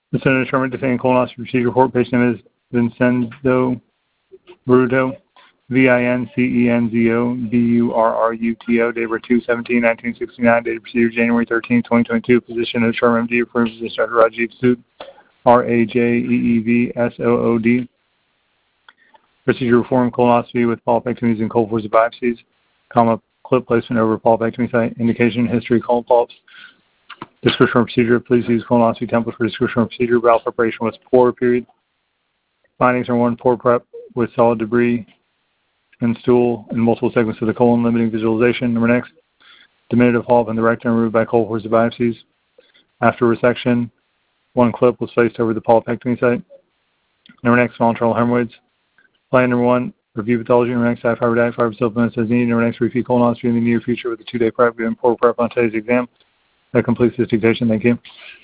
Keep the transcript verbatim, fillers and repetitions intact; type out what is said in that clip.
The center determined to say colonoscopy procedure report. Patient name is Vincenzo Bruto, V I N C E N Z O B U R R U T O, date of birth two seventeen nineteen sixty-nine, date of procedure January thirteenth, twenty twenty-two, physician of Sharma M D, approved physician Doctor Rajiv Sood, R A J E E V S O O D. Procedure reform colonoscopy with polypectomies and cold forced biopsies, comma, clip placement over polypectomy site, indication, history, colon polyps. Description of procedure, please use colonoscopy template for description of procedure. Bowel preparation was poor, period. Findings are one, poor prep with solid debris and stool in multiple segments of the colon, limiting visualization. Number next, diminutive polyp in the rectum removed by cold forced biopsies. After resection, one clip was placed over the polypectomy site. Number next, small internal hemorrhoids. Plan number one, review pathology. Number next, high fiber diet, fiber supplements as needed. Number next, repeat colonoscopy in the near future with a two-day prep. Given poor prep on today's exam. That completes this dictation. Thank you.